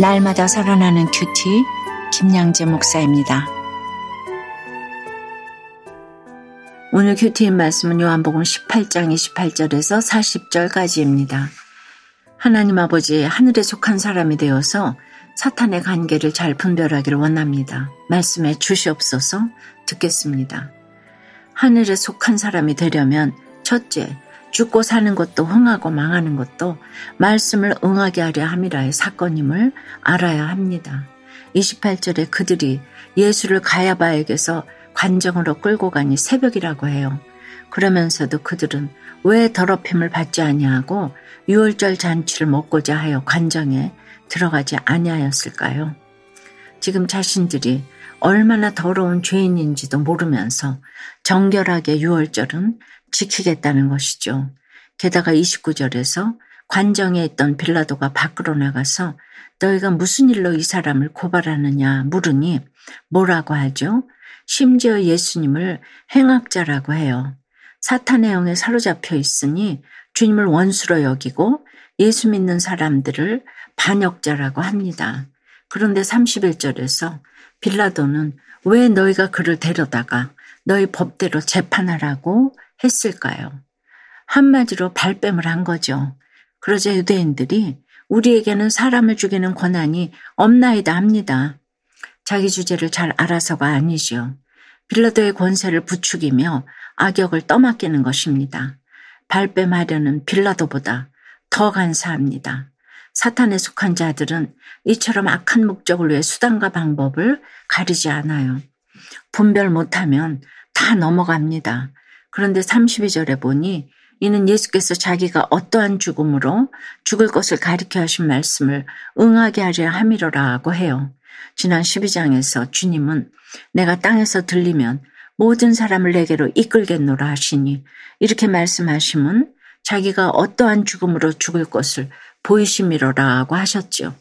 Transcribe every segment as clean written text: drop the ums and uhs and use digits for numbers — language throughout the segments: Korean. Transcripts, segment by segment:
날마다 살아나는 큐티 김양재 목사입니다. 오늘 큐티인 말씀은 요한복음 18장 28절에서 40절까지입니다. 하나님 아버지, 하늘에 속한 사람이 되어서 사탄의 관계를 잘 분별하기를 원합니다. 말씀해 주시옵소서. 듣겠습니다. 하늘에 속한 사람이 되려면 첫째, 죽고 사는 것도 흥하고 망하는 것도 말씀을 응하게 하려 함이라의 사건임을 알아야 합니다. 28절에 그들이 예수를 가야바에게서 관정으로 끌고 가니 새벽이라고 해요. 그러면서도 그들은 왜 더럽힘을 받지 아니하고 유월절 잔치를 먹고자 하여 관정에 들어가지 아니하였을까요? 지금 자신들이 얼마나 더러운 죄인인지도 모르면서 정결하게 유월절은 지키겠다는 것이죠. 게다가 29절에서 관정에 있던 빌라도가 밖으로 나가서 너희가 무슨 일로 이 사람을 고발하느냐 물으니 뭐라고 하죠? 심지어 예수님을 행악자라고 해요. 사탄의 영에 사로잡혀 있으니 주님을 원수로 여기고 예수 믿는 사람들을 반역자라고 합니다. 그런데 31절에서 빌라도는 왜 너희가 그를 데려다가 너희 법대로 재판하라고 했을까요? 한마디로 발뺌을 한 거죠. 그러자 유대인들이 우리에게는 사람을 죽이는 권한이 없나이다 합니다. 자기 주제를 잘 알아서가 아니죠. 빌라도의 권세를 부추기며 악역을 떠맡기는 것입니다. 발뺌하려는 빌라도보다 더 간사합니다. 사탄에 속한 자들은 이처럼 악한 목적을 위해 수단과 방법을 가리지 않아요. 분별 못하면 다 넘어갑니다. 그런데 32절에 보니 이는 예수께서 자기가 어떠한 죽음으로 죽을 것을 가리켜 하신 말씀을 응하게 하려 함이로라고 해요. 지난 12장에서 주님은 내가 땅에서 들리면 모든 사람을 내게로 이끌겠노라 하시니 이렇게 말씀하심은 자기가 어떠한 죽음으로 죽을 것을 보이심이로라고 하셨죠.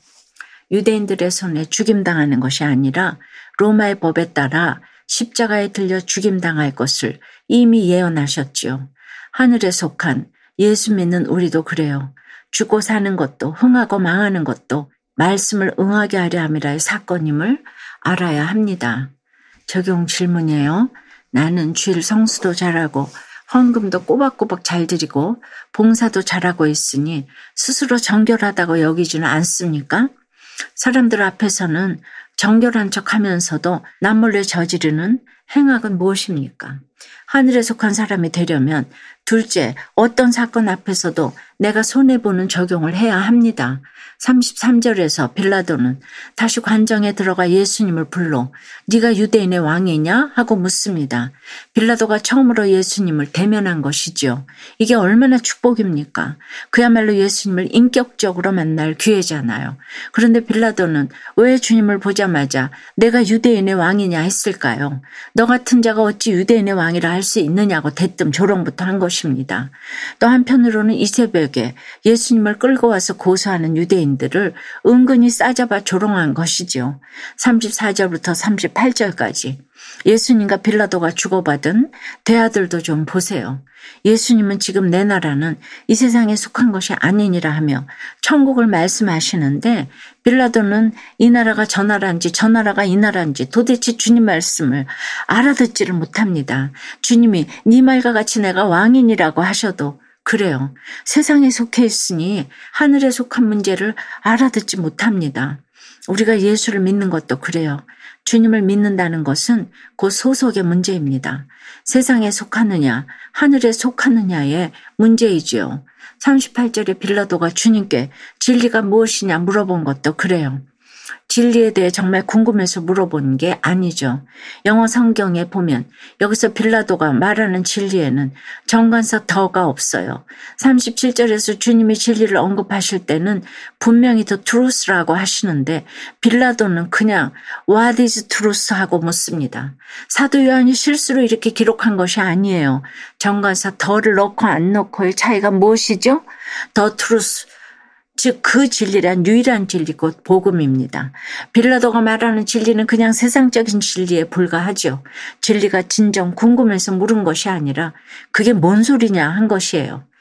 유대인들의 손에 죽임당하는 것이 아니라 로마의 법에 따라 십자가에 들려 죽임당할 것을 이미 예언하셨지요. 하늘에 속한 예수 믿는 우리도 그래요. 죽고 사는 것도 흥하고 망하는 것도 말씀을 응하게 하려 함이라의 사건임을 알아야 합니다. 적용 질문이에요. 나는 주일 성수도 잘하고 헌금도 꼬박꼬박 잘 드리고 봉사도 잘하고 있으니 스스로 정결하다고 여기지는 않습니까? 사람들 앞에서는 정결한 척하면서도 남몰래 저지르는 행악은 무엇입니까? 하늘에 속한 사람이 되려면 둘째, 어떤 사건 앞에서도 내가 손해보는 적용을 해야 합니다. 33절에서 빌라도는 다시 관정에 들어가 예수님을 불러 네가 유대인의 왕이냐? 하고 묻습니다. 빌라도가 처음으로 예수님을 대면한 것이죠. 이게 얼마나 축복입니까? 그야말로 예수님을 인격적으로 만날 기회잖아요. 그런데 빌라도는 왜 주님을 보자마자 내가 유대인의 왕이냐 했을까요? 너 같은 자가 어찌 유대인의 왕이라 할 수 있느냐고 대뜸 조롱부터 한 것입니다. 또 한편으로는 이 새벽에 예수님을 끌고 와서 고소하는 유대인들을 은근히 싸잡아 조롱한 것이죠. 34절부터 38절까지 예수님과 빌라도가 주고받은 대화들도 좀 보세요. 예수님은 지금 내 나라는 이 세상에 속한 것이 아니니라 하며 천국을 말씀하시는데 빌라도는 이 나라가 저 나라인지 저 나라가 이 나라인지 도대체 주님 말씀을 알아듣지를 못합니다. 주님이 네 말과 같이 내가 왕인이라고 하셔도 그래요. 세상에 속해 있으니 하늘에 속한 문제를 알아듣지 못합니다. 우리가 예수를 믿는 것도 그래요. 주님을 믿는다는 것은 곧 소속의 문제입니다. 세상에 속하느냐, 하늘에 속하느냐의 문제이지요. 38절에 빌라도가 주님께 진리가 무엇이냐 물어본 것도 그래요. 진리에 대해 정말 궁금해서 물어본 게 아니죠. 영어 성경에 보면 여기서 빌라도가 말하는 진리에는 정관사 더가 없어요. 37절에서 주님이 진리를 언급하실 때는 분명히 the truth라고 하시는데 빌라도는 그냥 what is truth 하고 묻습니다. 사도 요한이 실수로 이렇게 기록한 것이 아니에요. 정관사 더를 넣고 안 넣고의 차이가 무엇이죠? the truth. 즉 그 진리란 유일한 진리 곧 복음입니다. 빌라도가 말하는 진리는 그냥 세상적인 진리에 불과하죠. 진리가 진정 궁금해서 물은 것이 아니라 그게 뭔 소리냐 한 것이에요.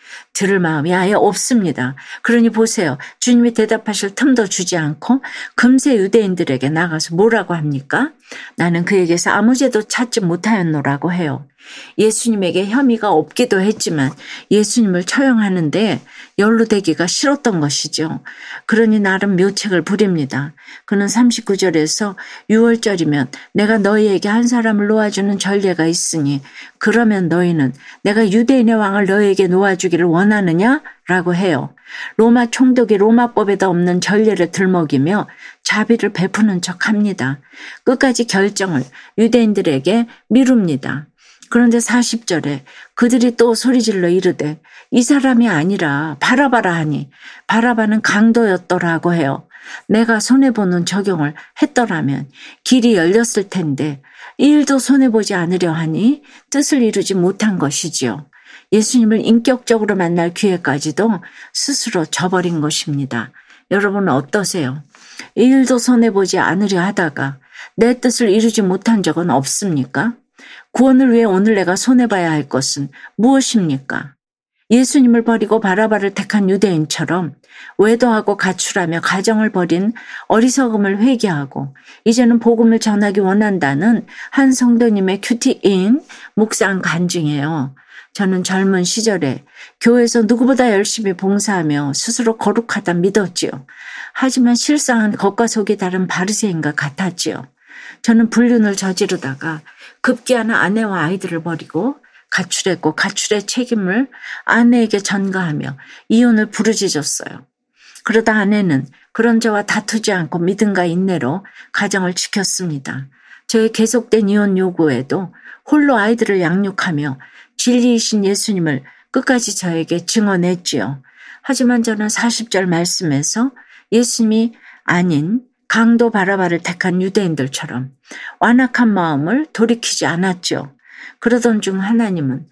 들을 마음이 아예 없습니다. 그러니 보세요. 주님이 대답하실 틈도 주지 않고 금세 유대인들에게 나가서 뭐라고 합니까? 나는 그에게서 아무 죄도 찾지 못하였노라고 해요. 예수님에게 혐의가 없기도 했지만 예수님을 처형하는데 연루되기가 싫었던 것이죠. 그러니 나름 묘책을 부립니다. 그는 39절에서 6월절이면 내가 너희에게 한 사람을 놓아주는 전례가 있으니 그러면 너희는 내가 유대인의 왕을 너희에게 놓아주기를 원하느냐? 라고 해요. 로마 총독이 로마법에도 없는 전례를 들먹이며 자비를 베푸는 척합니다. 끝까지 결정을 유대인들에게 미룹니다. 그런데 40절에 그들이 또 소리질러 이르되 이 사람이 아니라 바라바라 하니 바라바는 강도였더라고 해요. 내가 손해보는 적용을 했더라면 길이 열렸을 텐데 일도 손해보지 않으려 하니 뜻을 이루지 못한 것이지요. 예수님을 인격적으로 만날 기회까지도 스스로 저버린 것입니다. 여러분은 어떠세요? 일도 손해보지 않으려 하다가 내 뜻을 이루지 못한 적은 없습니까? 구원을 위해 오늘 내가 손해봐야 할 것은 무엇입니까? 예수님을 버리고 바라바를 택한 유대인처럼 외도하고 가출하며 가정을 버린 어리석음을 회개하고 이제는 복음을 전하기 원한다는 한 성도님의 큐티인 묵상 간증이에요. 저는 젊은 시절에 교회에서 누구보다 열심히 봉사하며 스스로 거룩하다 믿었지요. 하지만 실상은 겉과 속이 다른 바리새인과 같았지요. 저는 불륜을 저지르다가 급기야는 아내와 아이들을 버리고 가출했고 가출의 책임을 아내에게 전가하며 이혼을 부르짖었어요. 그러다 아내는 그런 저와 다투지 않고 믿음과 인내로 가정을 지켰습니다. 저의 계속된 이혼 요구에도 홀로 아이들을 양육하며 진리이신 예수님을 끝까지 저에게 증언했지요. 하지만 저는 40절 말씀에서 예수님이 아닌 강도 바라바를 택한 유대인들처럼 완악한 마음을 돌이키지 않았죠. 그러던 중 하나님은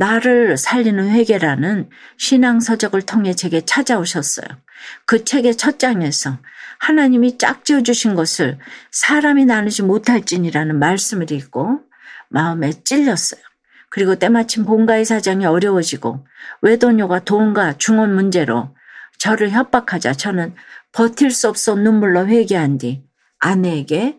나를 살리는 회개라는 신앙서적을 통해 제게 찾아오셨어요. 그 책의 첫 장에서 하나님이 짝지어 주신 것을 사람이 나누지 못할지니라는 말씀을 읽고 마음에 찔렸어요. 그리고 때마침 본가의 사정이 어려워지고 외도녀가 돈과 중원 문제로 저를 협박하자 저는 버틸 수 없어 눈물로 회개한 뒤 아내에게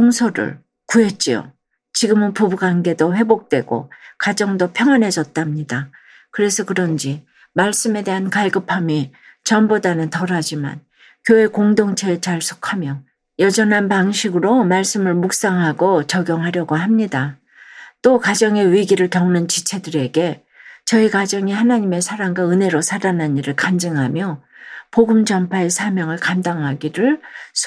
용서를 구했지요. 지금은 부부관계도 회복되고 가정도 평안해졌답니다. 그래서 그런지 말씀에 대한 갈급함이 전보다는 덜하지만 교회 공동체에 잘 속하며 여전한 방식으로 말씀을 묵상하고 적용하려고 합니다. 또 가정의 위기를 겪는 지체들에게 저희 가정이 하나님의 사랑과 은혜로 살아난 일을 간증하며 복음 전파의 사명을 감당하기를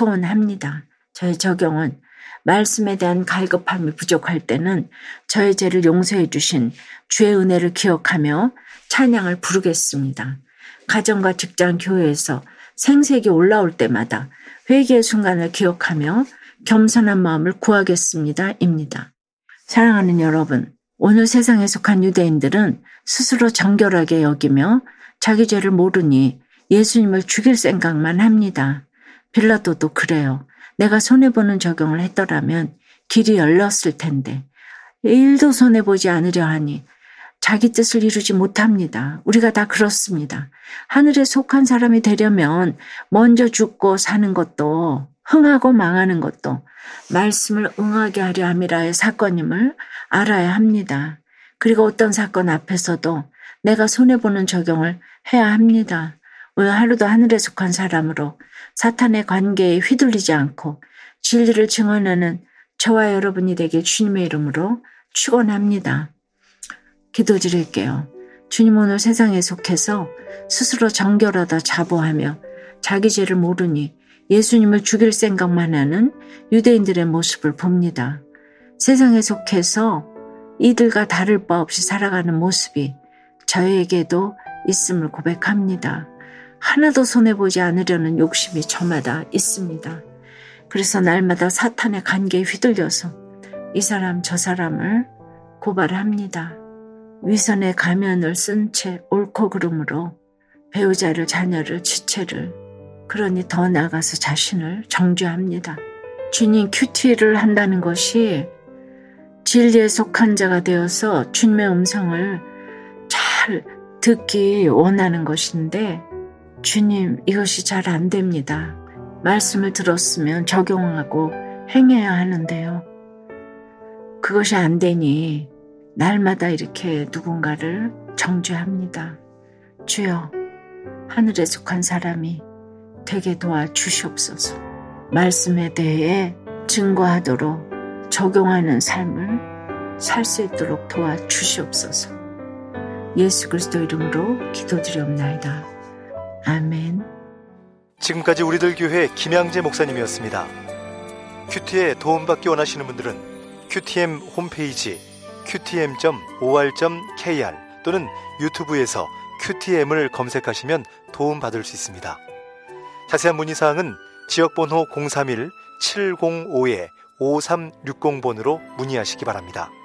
소원합니다. 저의 적용은 말씀에 대한 갈급함이 부족할 때는 저의 죄를 용서해 주신 주의 은혜를 기억하며 찬양을 부르겠습니다. 가정과 직장, 교회에서 생색이 올라올 때마다 회개의 순간을 기억하며 겸손한 마음을 구하겠습니다. 입니다. 사랑하는 여러분, 오늘 세상에 속한 유대인들은 스스로 정결하게 여기며 자기 죄를 모르니 예수님을 죽일 생각만 합니다. 빌라도도 그래요. 내가 손해보는 적용을 했더라면 길이 열렸을 텐데 일도 손해보지 않으려 하니 자기 뜻을 이루지 못합니다. 우리가 다 그렇습니다. 하늘에 속한 사람이 되려면 먼저 죽고 사는 것도 흥하고 망하는 것도 말씀을 응하게 하려 함이라의 사건임을 알아야 합니다. 그리고 어떤 사건 앞에서도 내가 손해보는 적용을 해야 합니다. 오늘 하루도 하늘에 속한 사람으로 사탄의 관계에 휘둘리지 않고 진리를 증언하는 저와 여러분이 되길 주님의 이름으로 축원합니다. 기도 드릴게요. 주님, 오늘 세상에 속해서 스스로 정결하다 자부하며 자기 죄를 모르니 예수님을 죽일 생각만 하는 유대인들의 모습을 봅니다. 세상에 속해서 이들과 다를 바 없이 살아가는 모습이 저에게도 있음을 고백합니다. 하나도 손해보지 않으려는 욕심이 저마다 있습니다. 그래서 날마다 사탄의 관계에 휘둘려서 이 사람 저 사람을 고발합니다. 위선의 가면을 쓴 채 옳고 그름으로 배우자를, 자녀를, 지체를, 그러니 더 나아가서 자신을 정죄합니다. 주님, 큐티를 한다는 것이 진리에 속한 자가 되어서 주님의 음성을 잘 듣기 원하는 것인데 주님, 이것이 잘 안 됩니다. 말씀을 들었으면 적용하고 행해야 하는데요. 그것이 안 되니 날마다 이렇게 누군가를 정죄합니다. 주여, 하늘에 속한 사람이 되게 도와주시옵소서. 말씀에 대해 증거하도록 적용하는 삶을 살 수 있도록 도와주시옵소서. 예수 그리스도 이름으로 기도드리옵나이다. 아멘. 지금까지 우리들 교회 김양재 목사님이었습니다. 큐티에 도움받기 원하시는 분들은 QTM 홈페이지 qtm.or.kr 또는 유튜브에서 QTM을 검색하시면 도움받을 수 있습니다. 자세한 문의사항은 지역번호 031-705-5360번으로 문의하시기 바랍니다.